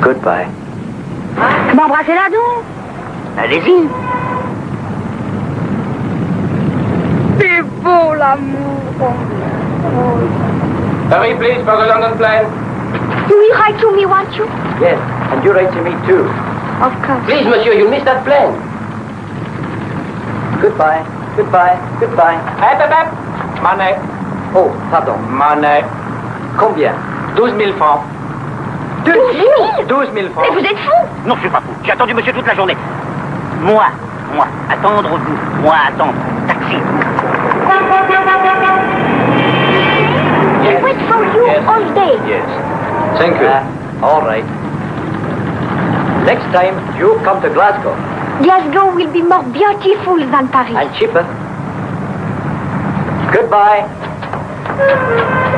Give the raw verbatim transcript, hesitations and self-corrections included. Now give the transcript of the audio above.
Goodbye. M'embrassez-la donc. Allez-y. C'est beau l'amour. Hurry, please, for the London plane. You will write to me, won't you? Yes, and you write to me too. Of course. Please, monsieur, you'll miss that plane. Goodbye. Goodbye. Goodbye. Hep, hep, hep. Money. Oh, pardon. Money. Combien? Douze mille francs. Douze mille? Douze mille francs. Mais vous êtes fou. Non, je suis pas fou. J'ai attendu monsieur toute la journée. Moi, moi, attendre vous. Moi, attendre. Taxi. I wait for you Yes. all day. Yes. Thank you. All right. Next time, you come to Glasgow. Glasgow will be more beautiful than Paris. And cheaper. Goodbye.